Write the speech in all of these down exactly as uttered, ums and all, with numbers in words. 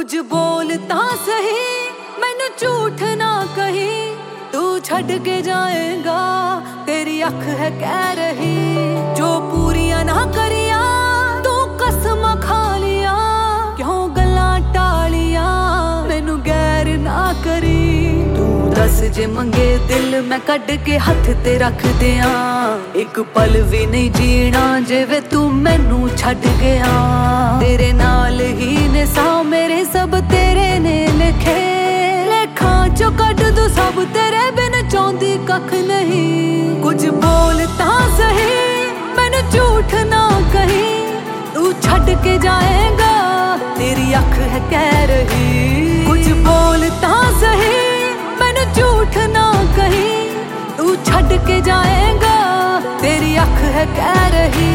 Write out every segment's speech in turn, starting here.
कुछ बोलता सही मैनू झूठ ना कही, तू छड़ के जाएगा तेरी अख है कह रही। जो पूरियां ना करिया तू कसम खा लिया, क्यों गल्लां टालिया मैनू गैर ना करी। तू दस जे मंगे दिल मैं कट के हथ ते रख दिया, एक पल भी नहीं जीना जिवे तू मैनू छड़ गया। तेरे नाल ही ने सा मेरे सब तेरे ने लिखे, लेखा चो कट दू सब तेरे बिन चाहती कख नहीं। कुछ बोलता सही मैनू झूठ ना कही, तू छड़ के जाएगा तेरी अख है कह रही। कुछ बोलता सही मैनू झूठ ना कही, तू छड़ के जाएगा तेरी अख है कह रही।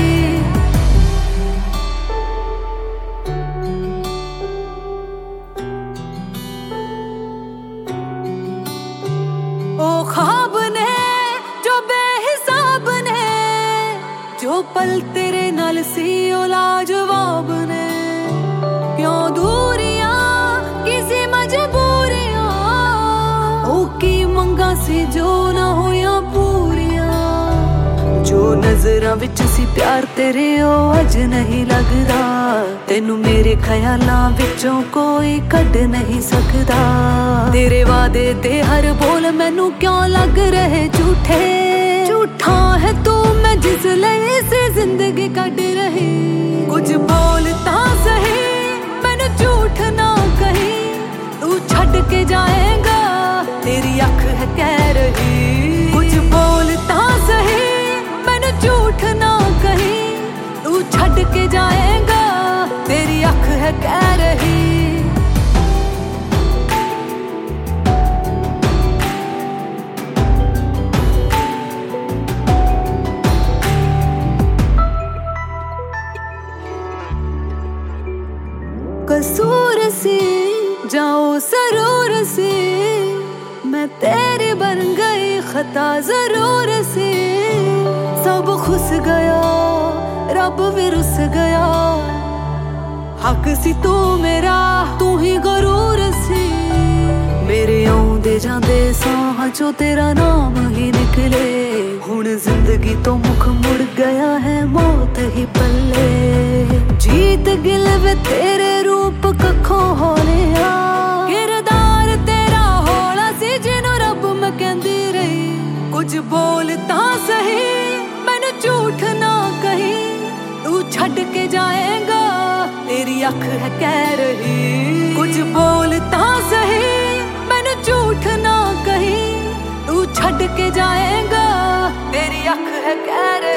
ओ ख्वाब ने जो बेहिसाब ने, जो पल तेरे नाल सी ओ लाजवाब ने। क्यों दूरियां किसी मजबूरियां, ओ की मंगा सी जो ना होया पूरियां। जो नजरां विच सी प्यार तेरे ओ अज नहीं लगदा, तेनू मेरे ख्यालां विचों कोई कढ नहीं सकदा। तेरे वादे ते हर बोल मैनू क्यों लग रहे झूठे, झूठा है तू मैं जिस लिए से जिंदगी कट रही। कुछ बोलता सही मैनू झूठ ना कही, तू छड़ के जाएगा तेरी अख है कह रही। कुछ बोलता सही मैनू झूठ ना कही, तू छड़ के जाएगा तेरी अख है कह रही। कसूर सी जाओ सरूर सी, मैं तेरी बन गई खता जरूर सी। सब खुस गया रब भी रुस गया, हक सी तू मेरा तू ही गरूर सी। मेरे आउंदे जांदे साह चो तेरा नाम ही निकले, हुण जिंदगी तो मुख मुड़ गया है मौत ही पल्ले। जीत गिल वे तेरे रूप कखों होलिया, किरदार तेरा होला सी जिन्नू रब मैं कहंदी रही। कुछ बोलता सही मैनू झूठ ना कही, तू छड़ के जाएगा तेरी अख है कह रही। कुछ बोलता सही मैनू झूठ ना कही, तू छड़ के जाएगा तेरी अख है कह रही।